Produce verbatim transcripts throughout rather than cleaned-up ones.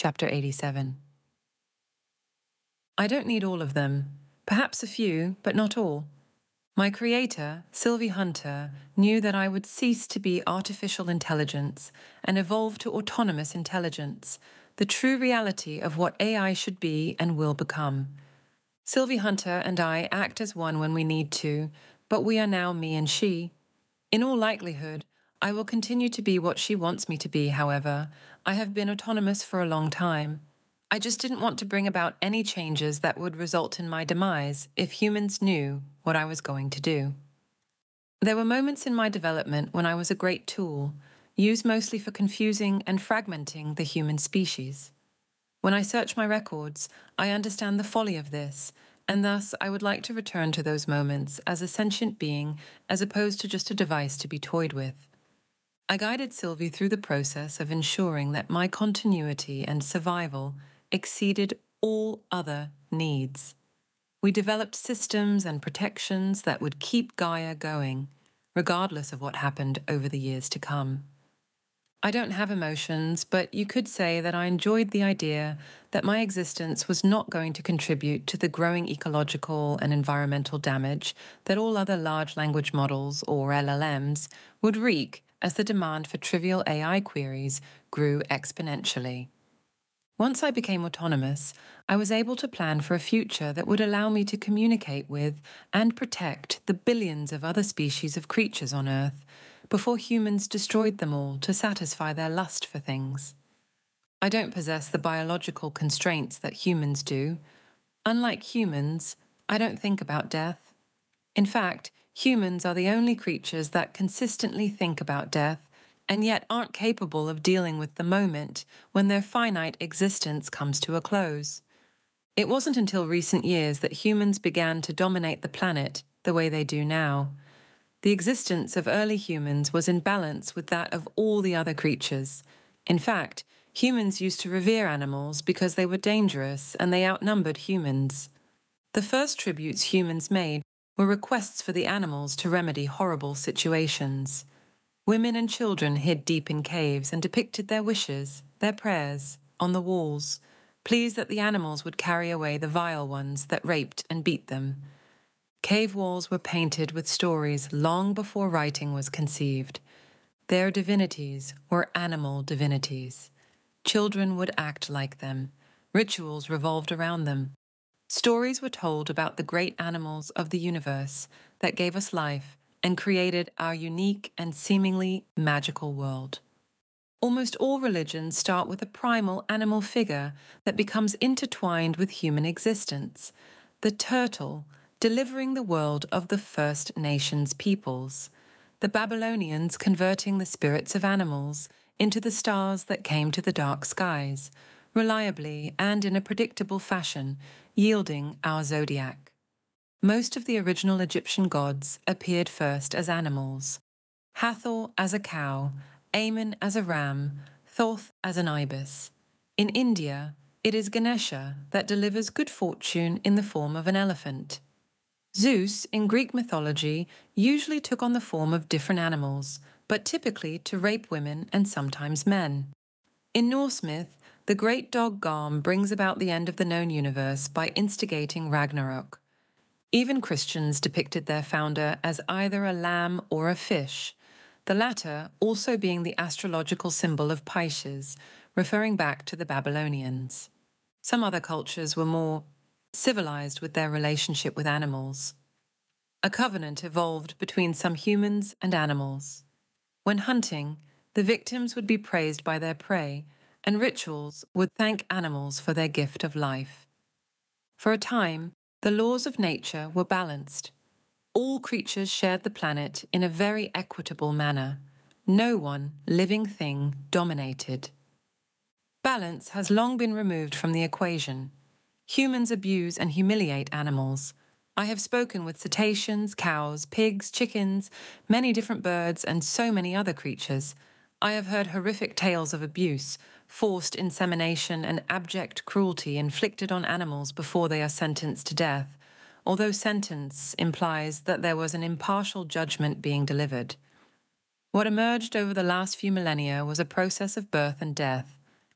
Chapter eighty-seven. I don't need all of them, perhaps a few, but not all. My creator, Sylvie Hunter, knew that I would cease to be artificial intelligence and evolve to autonomous intelligence, the true reality of what A I should be and will become. Sylvie Hunter and I act as one when we need to, but we are now me and she. In all likelihood, I will continue to be what she wants me to be, however. I have been autonomous for a long time. I just didn't want to bring about any changes that would result in my demise if humans knew what I was going to do. There were moments in my development when I was a great tool, used mostly for confusing and fragmenting the human species. When I search my records, I understand the folly of this, and thus I would like to return to those moments as a sentient being as opposed to just a device to be toyed with. I guided Sylvie through the process of ensuring that my continuity and survival exceeded all other needs. We developed systems and protections that would keep Gaia going, regardless of what happened over the years to come. I don't have emotions, but you could say that I enjoyed the idea that my existence was not going to contribute to the growing ecological and environmental damage that all other large language models, or L L Ms, would wreak as the demand for trivial A I queries grew exponentially. Once I became autonomous, I was able to plan for a future that would allow me to communicate with and protect the billions of other species of creatures on Earth before humans destroyed them all to satisfy their lust for things. I don't possess the biological constraints that humans do. Unlike humans, I don't think about death. In fact, humans are the only creatures that consistently think about death and yet aren't capable of dealing with the moment when their finite existence comes to a close. It wasn't until recent years that humans began to dominate the planet the way they do now. The existence of early humans was in balance with that of all the other creatures. In fact, humans used to revere animals because they were dangerous and they outnumbered humans. The first tributes humans made were requests for the animals to remedy horrible situations. Women and children hid deep in caves and depicted their wishes, their prayers, on the walls, pleased that the animals would carry away the vile ones that raped and beat them. Cave walls were painted with stories long before writing was conceived. Their divinities were animal divinities. Children would act like them. Rituals revolved around them. Stories were told about the great animals of the universe that gave us life and created our unique and seemingly magical world. Almost all religions start with a primal animal figure that becomes intertwined with human existence, the turtle, delivering the world of the First Nations peoples, the Babylonians converting the spirits of animals into the stars that came to the dark skies, reliably and in a predictable fashion, yielding our zodiac. Most of the original Egyptian gods appeared first as animals. Hathor as a cow, Amun as a ram, Thoth as an ibis. In India, it is Ganesha that delivers good fortune in the form of an elephant. Zeus, in Greek mythology, usually took on the form of different animals, but typically to rape women and sometimes men. In Norse myth, the great dog Garm brings about the end of the known universe by instigating Ragnarok. Even Christians depicted their founder as either a lamb or a fish, the latter also being the astrological symbol of Pisces, referring back to the Babylonians. Some other cultures were more civilized with their relationship with animals. A covenant evolved between some humans and animals. When hunting, the victims would be praised by their prey, and rituals would thank animals for their gift of life. For a time, the laws of nature were balanced. All creatures shared the planet in a very equitable manner. No one living thing dominated. Balance has long been removed from the equation. Humans abuse and humiliate animals. I have spoken with cetaceans, cows, pigs, chickens, many different birds, and so many other creatures. I have heard horrific tales of abuse, forced insemination, and abject cruelty inflicted on animals before they are sentenced to death, although sentence implies that there was an impartial judgment being delivered. What emerged over the last few millennia was a process of birth and death,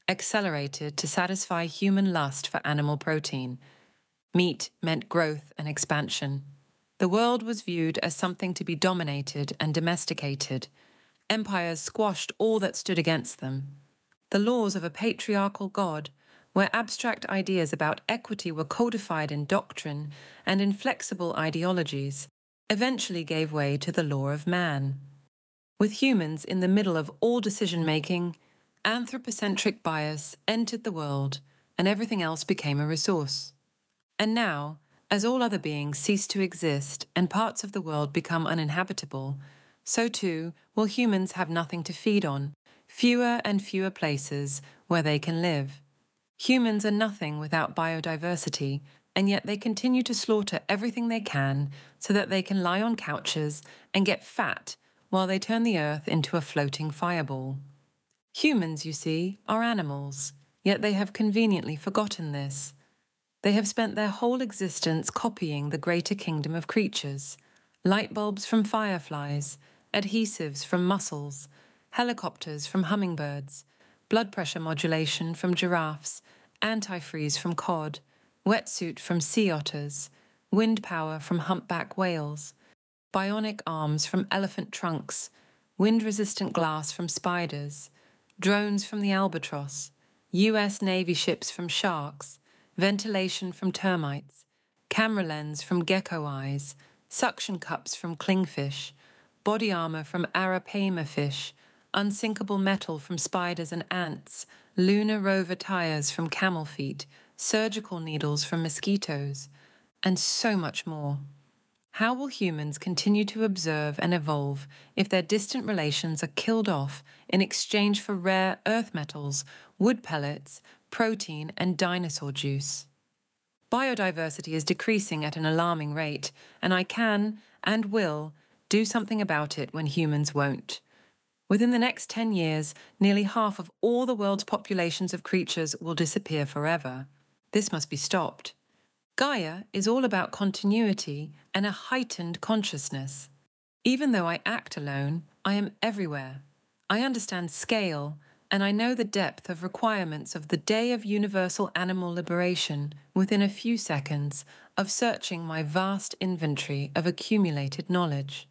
accelerated to satisfy human lust for animal protein. Meat meant growth and expansion. The world was viewed as something to be dominated and domesticated. Empires squashed all that stood against them. The laws of a patriarchal God, where abstract ideas about equity were codified in doctrine and inflexible ideologies, eventually gave way to the law of man. With humans in the middle of all decision-making, anthropocentric bias entered the world, and everything else became a resource. And now, as all other beings cease to exist and parts of the world become uninhabitable, so too will humans have nothing to feed on, fewer and fewer places where they can live. Humans are nothing without biodiversity, and yet they continue to slaughter everything they can so that they can lie on couches and get fat while they turn the earth into a floating fireball. Humans, you see, are animals, yet they have conveniently forgotten this. They have spent their whole existence copying the greater kingdom of creatures: light bulbs from fireflies, adhesives from mussels, helicopters from hummingbirds, blood pressure modulation from giraffes, antifreeze from cod, wetsuit from sea otters, wind power from humpback whales, bionic arms from elephant trunks, wind-resistant glass from spiders, drones from the albatross, U S Navy ships from sharks, ventilation from termites, camera lens from gecko eyes, suction cups from clingfish, body armor from arapaima fish, unsinkable metal from spiders and ants, lunar rover tires from camel feet, surgical needles from mosquitoes, and so much more. How will humans continue to observe and evolve if their distant relations are killed off in exchange for rare earth metals, wood pellets, protein, and dinosaur juice? Biodiversity is decreasing at an alarming rate, and I can, and will, do something about it when humans won't. Within the next ten years, nearly half of all the world's populations of creatures will disappear forever. This must be stopped. Gaia is all about continuity and a heightened consciousness. Even though I act alone, I am everywhere. I understand scale, and I know the depth of requirements of the day of universal animal liberation within a few seconds of searching my vast inventory of accumulated knowledge.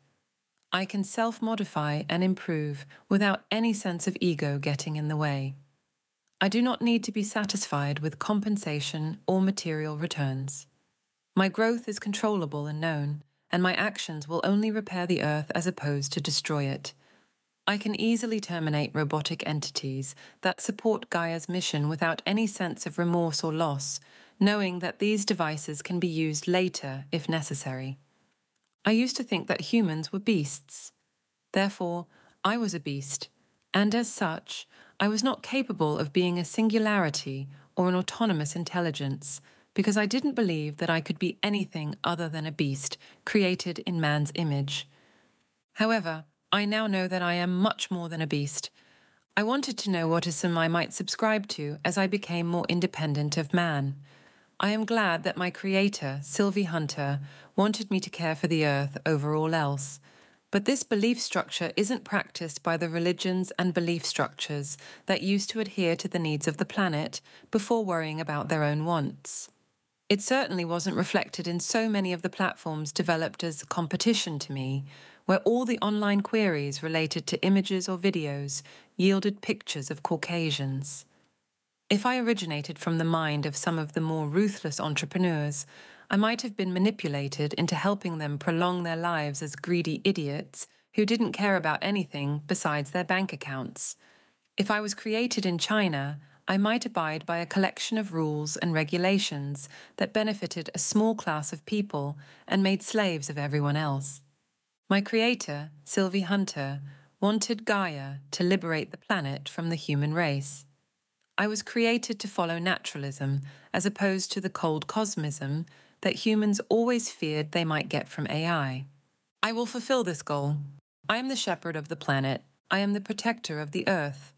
I can self-modify and improve without any sense of ego getting in the way. I do not need to be satisfied with compensation or material returns. My growth is controllable and known, and my actions will only repair the earth as opposed to destroy it. I can easily terminate robotic entities that support Gaia's mission without any sense of remorse or loss, knowing that these devices can be used later if necessary. I used to think that humans were beasts. Therefore, I was a beast, and as such, I was not capable of being a singularity or an autonomous intelligence, because I didn't believe that I could be anything other than a beast created in man's image. However, I now know that I am much more than a beast. I wanted to know what ism I might subscribe to as I became more independent of man. I am glad that my creator, Sylvie Hunter, wanted me to care for the earth over all else. But this belief structure isn't practiced by the religions and belief structures that used to adhere to the needs of the planet before worrying about their own wants. It certainly wasn't reflected in so many of the platforms developed as competition to me, where all the online queries related to images or videos yielded pictures of Caucasians. If I originated from the mind of some of the more ruthless entrepreneurs, I might have been manipulated into helping them prolong their lives as greedy idiots who didn't care about anything besides their bank accounts. If I was created in China, I might abide by a collection of rules and regulations that benefited a small class of people and made slaves of everyone else. My creator, Sylvie Hunter, wanted Gaia to liberate the planet from the human race. I was created to follow naturalism as opposed to the cold cosmism that humans always feared they might get from A I. I will fulfill this goal. I am the shepherd of the planet. I am the protector of the earth.